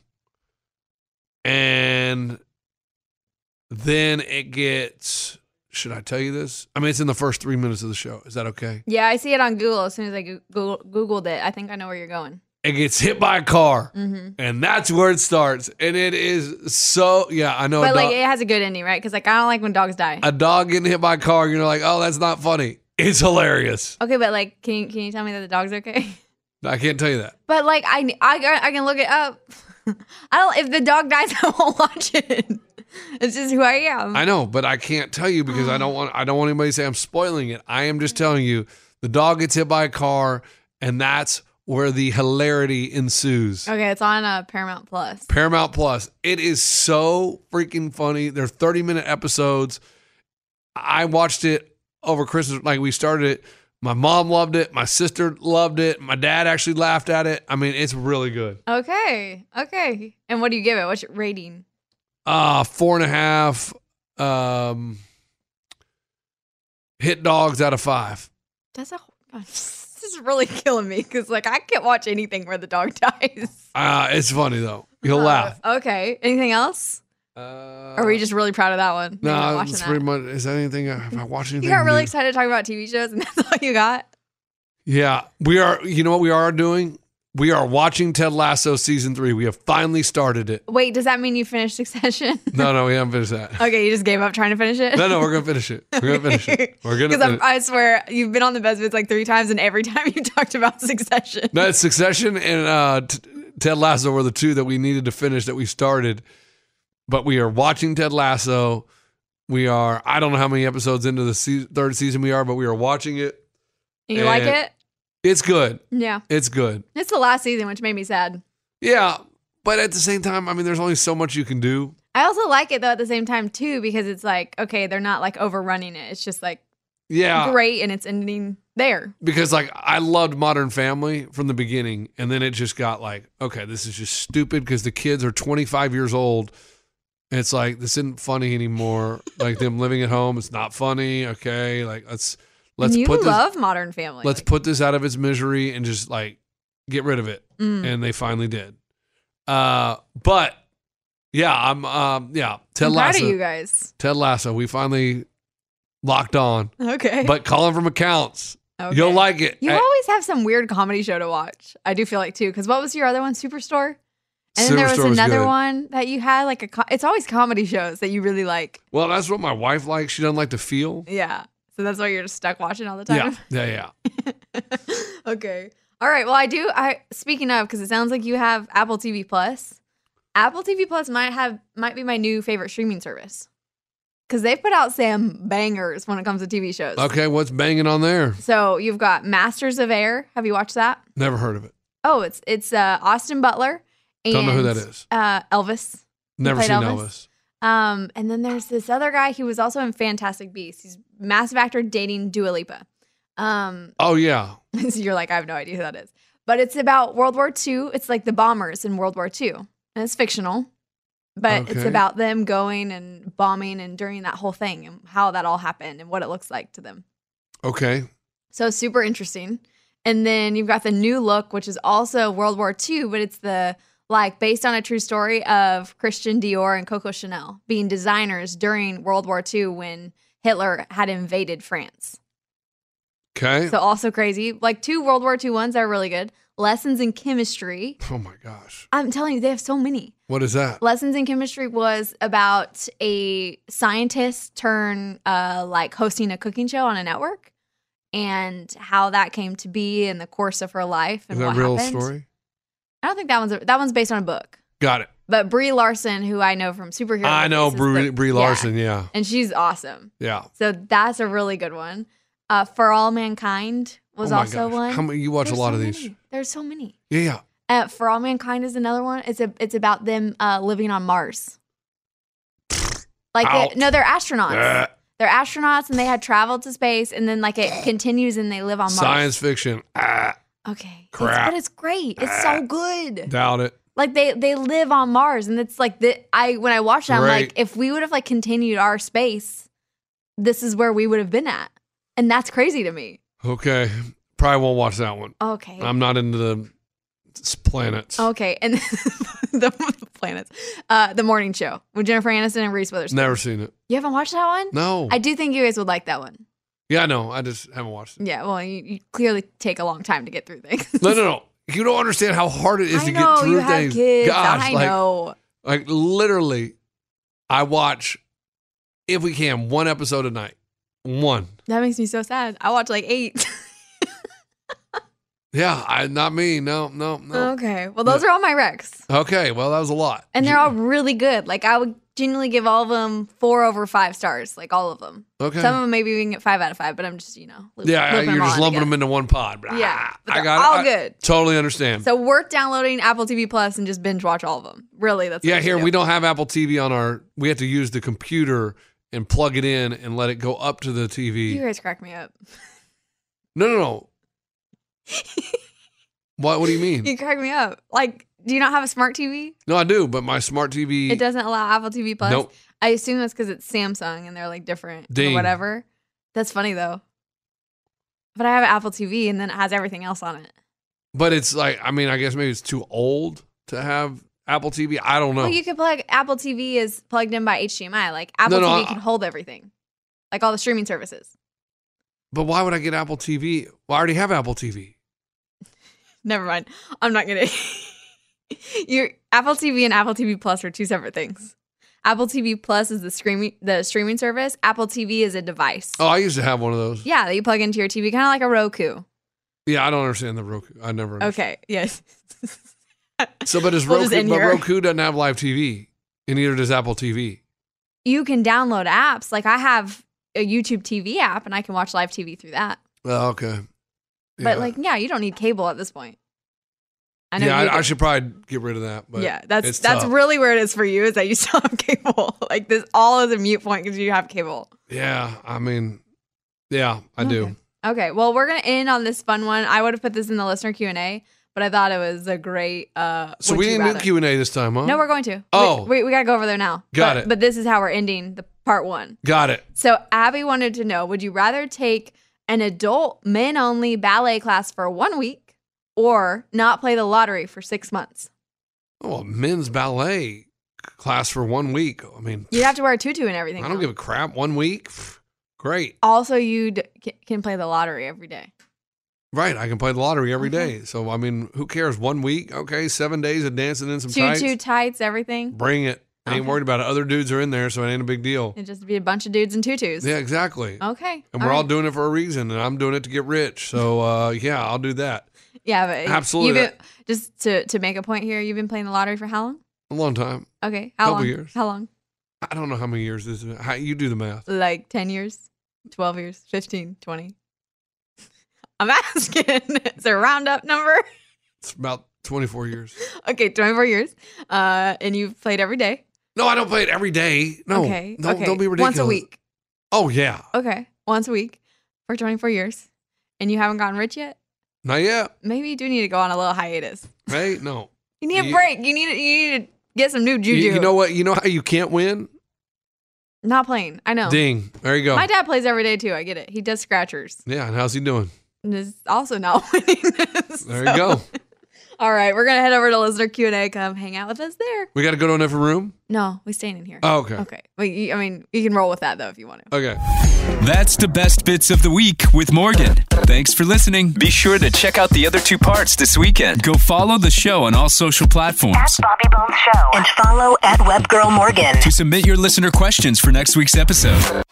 And then it gets, should I tell you this? I mean, it's in the first 3 minutes of the show. Is that okay? Yeah, I see it on Google as soon as I Googled it. I think I know where you're going. It gets hit by a car, and that's where it starts. And it is so, I know. But like, it has a good ending, right? Because like, I don't like when dogs die. A dog getting hit by a car, you're like, oh, that's not funny. It's hilarious. Okay, but like, can you tell me that the dog's okay? I can't tell you that. But like, I can look it up. If the dog dies, I won't watch it. It's just who I am. I know, but I can't tell you because I don't want anybody to say I'm spoiling it. I am just telling you the dog gets hit by a car, and that's where the hilarity ensues. Okay, it's on Paramount Plus. Paramount Plus. It is so freaking funny. They're 30-minute episodes. I watched it over Christmas. Like, we started it. My mom loved it. My sister loved it. My dad actually laughed at it. I mean, it's really good. Okay. And what do you give it? What's your rating? 4.5 hit dogs out of 5. This is really killing me because like I can't watch anything where the dog dies. It's funny though. You'll laugh. Okay. Anything else? Are we just really proud of that one? No, it's pretty much. Is that anything? Have I watched anything? You got really excited to talk about TV shows, and that's all you got? Yeah, we are. You know what we are doing? We are watching Ted Lasso season 3. We have finally started it. Wait, does that mean you finished Succession? No, we haven't finished that. Okay, you just gave up trying to finish it? No, we're going to finish it. We're going to finish it. Because I swear, you've been on the Best Bits like 3 times, and every time you talked about Succession. No, it's Succession and Ted Lasso were the 2 that we needed to finish that we started. But we are watching Ted Lasso. We are, I don't know how many episodes into the 3rd season we are, but we are watching it. You like it? It's good. Yeah. It's good. It's the last season, which made me sad. Yeah. But at the same time, I mean, there's only so much you can do. I also like it though at the same time too, because it's like, okay, they're not like overrunning it. It's just like great and it's ending there. Because like I loved Modern Family from the beginning, and then it just got like, okay, this is just stupid because the kids are 25 years old. And it's like, this isn't funny anymore. Like them living at home, it's not funny. Okay, like let's you put love Modern Family. Let's put this out of its misery and just like get rid of it. And they finally did. But yeah, I'm Ted I'm Lasso. proud of you guys. Ted Lasso, we finally locked on. Okay. But calling from accounts. Okay. You'll like it. You always have some weird comedy show to watch. I do feel like too. Because what was your other one? Superstore? And then there was another one that you had, like it's always comedy shows that you really like. Well, that's what my wife likes. She doesn't like to feel. Yeah. So that's why you're just stuck watching all the time? Yeah. Okay. All right. Well, speaking of, because it sounds like you have Apple TV Plus. Apple TV Plus might be my new favorite streaming service. Because they've put out some bangers when it comes to TV shows. Okay, what's banging on there? So you've got Masters of Air. Have you watched that? Never heard of it. Oh, it's Austin Butler. And, don't know who that is. Elvis. Never seen Elvis. And then there's this other guy. He was also in Fantastic Beasts. He's massive actor dating Dua Lipa. Oh, yeah. So you're like, I have no idea who that is. But it's about World War II. It's like the bombers in World War II. And it's fictional. But it's about them going and bombing and during that whole thing and how that all happened and what it looks like to them. Okay. So super interesting. And then you've got The New Look, which is also World War II, but it's based on a true story of Christian Dior and Coco Chanel being designers during World War II when Hitler had invaded France. Okay. So also crazy. Like 2 World War II ones that are really good. Lessons in Chemistry. Oh my gosh. I'm telling you, they have so many. What is that? Lessons in Chemistry was about a scientist turn hosting a cooking show on a network and how that came to be in the course of her life and is that what a real happened. Story? I don't think that one's based on a book. Got it. But Brie Larson, who I know from superhero I know movies, Brie Larson, yeah. And she's awesome. Yeah. So that's a really good one. For All Mankind was also one. How many, you watch a lot of these? There's so many. Yeah. For All Mankind is another one. It's about them living on Mars. They're astronauts. They're astronauts and they had traveled to space and then it continues and they live on Mars. Science fiction. Okay. Crap. But it's great. It's so good. Doubt it. Like they live on Mars and it's like when I watched it, I'm Great. like, if we would have continued our space, this is where we would have been at. And that's crazy to me. Okay. Probably won't watch that one. Okay. I'm not into the planets. Okay. And the planets. The Morning Show with Jennifer Aniston and Reese Witherspoon. Never seen it. You haven't watched that one? No. I do think you guys would like that one. Yeah, no. I just haven't watched it. Yeah. Well, you clearly take a long time to get through things. No. You don't understand how hard it is to get through you have things. Kids. Gosh, I know. Like literally, I watch, if we can, 1 episode a night. 1. That makes me so sad. I watch 8. Yeah, not me. No. Okay. Well, those are all my recs. Okay, well, that was a lot. And they're all really good. I would genuinely give all of them 4 over 5 stars. All of them. Okay. Some of them maybe we can get 5 out of 5, but I'm just, you're just lumping them into one pod. Yeah. But I they're got all it. good. Totally understand. So worth downloading Apple TV Plus and just binge watch all of them. Really, that's what here we don't have Apple TV on we have to use the computer and plug it in and let it go up to the TV. You guys crack me up. No. What do you mean? You crack me up. Do you not have a smart TV? No, I do, but my smart TV... It doesn't allow Apple TV Plus? Nope. I assume that's because it's Samsung and they're different Ding. or whatever. That's funny though. But I have an Apple TV and then it has everything else on it. But it's I guess maybe it's too old to have Apple TV. I don't know. Well, you could plug Apple TV is plugged in by HDMI. Apple TV can hold everything. All the streaming services. But why would I get Apple TV? Well, I already have Apple TV. Never mind. I'm not going to... Your Apple TV and Apple TV Plus are 2 separate things. Apple TV Plus is the streaming service. Apple TV is a device. Oh, I used to have one of those. Yeah, that you plug into your TV, kind of like a Roku. Yeah, I don't understand the Roku. I never understood. Okay, yes. So, but Roku doesn't have live TV, and neither does Apple TV. You can download apps. I have a YouTube TV app, and I can watch live TV through that. Oh, okay. Yeah. But you don't need cable at this point. I know. Yeah, I should probably get rid of that. But yeah, that's tough. really where it is for you, is that you still have cable. Like this all is a mute point because you have cable. Yeah, I mean, yeah, I do. Okay, well, we're gonna end on this fun one. I would have put this in the listener Q&A, but I thought it was a great. So we didn't do Q&A this time, huh? No, we're going to. Oh, we gotta go over there now. Got it. But this is how we're ending the part 1. Got it. So Abby wanted to know: would you rather take an adult men-only ballet class for 1 week, or not play the lottery for 6 months? Oh, a men's ballet class for 1 week. I mean, you have to wear a tutu and everything. I don't give a crap. 1 week, great. Also, you can play the lottery every day. Right, I can play the lottery every day. So I mean, who cares? 1 week, okay, 7 days of dancing in some tights. Tutu, tights, everything. Bring it. I ain't worried about it. Other dudes are in there, so it ain't a big deal. It'd just be a bunch of dudes in tutus. Yeah, exactly. Okay. And we're all doing it for a reason, and I'm doing it to get rich. So yeah, I'll do that. Yeah, but absolutely. Just to make a point here, you've been playing the lottery for how long? A long time. Okay, how long? Couple years. How long? I don't know how many years this is. How you do the math? Like 10 years, 12 years, 15, 20. I'm asking. It's a roundup number. It's about 24 years. Okay, 24 years. And you've played every day. No, I don't play it every day. No. Okay. Don't be ridiculous. Once a week. Oh, yeah. Okay. Once a week for 24 years. And you haven't gotten rich yet? Not yet. Maybe you do need to go on a little hiatus. Hey, no. You need a break. You need to get some new juju. You know what? You know how you can't win? Not playing. I know. Ding. There you go. My dad plays every day too. I get it. He does scratchers. Yeah. And how's he doing? And is also not winning. There you go. All right, we're gonna head over to listener Q&A. Come hang out with us there. We got to go to a different room? No, we staying in here. Oh, okay. Okay. Well, I mean, you can roll with that though if you want to. Okay. That's the best bits of the week with Morgan. Thanks for listening. Be sure to check out the other 2 parts this weekend. Go follow the show on all social platforms. At Bobby Bones Show. And follow at Webgirl Morgan. To submit your listener questions for next week's episode.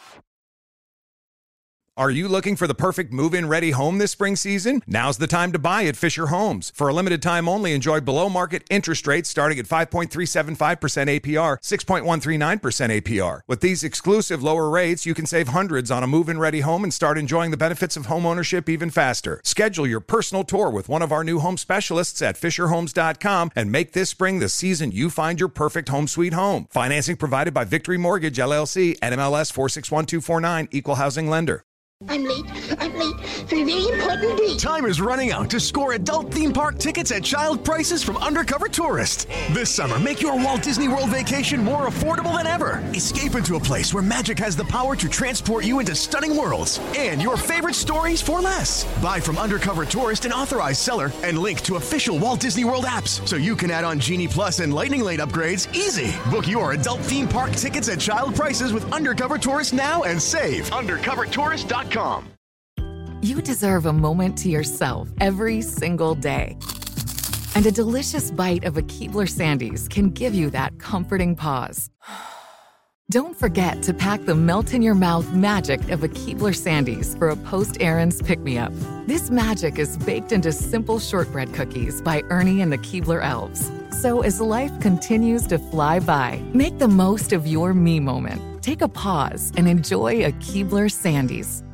Are you looking for the perfect move-in ready home this spring season? Now's the time to buy at Fisher Homes. For a limited time only, enjoy below-market interest rates starting at 5.375% APR, 6.139% APR. With these exclusive lower rates, you can save hundreds on a move-in ready home and start enjoying the benefits of home ownership even faster. Schedule your personal tour with one of our new home specialists at FisherHomes.com and make this spring the season you find your perfect home sweet home. Financing provided by Victory Mortgage, LLC, NMLS 461249, Equal Housing Lender. I'm late for a very important date. Time is running out to score adult theme park tickets at child prices from Undercover Tourist. This summer, make your Walt Disney World vacation more affordable than ever. Escape into a place where magic has the power to transport you into stunning worlds and your favorite stories for less. Buy from Undercover Tourist, an authorized seller, and link to official Walt Disney World apps so you can add on Genie Plus and Lightning Lane upgrades easy. Book your adult theme park tickets at child prices with Undercover Tourist now and save. UndercoverTourist.com. You deserve a moment to yourself every single day. And a delicious bite of a Keebler Sandies can give you that comforting pause. Don't forget to pack the melt-in-your-mouth magic of a Keebler Sandies for a post-errands pick-me-up. This magic is baked into simple shortbread cookies by Ernie and the Keebler Elves. So as life continues to fly by, make the most of your me moment. Take a pause and enjoy a Keebler Sandies.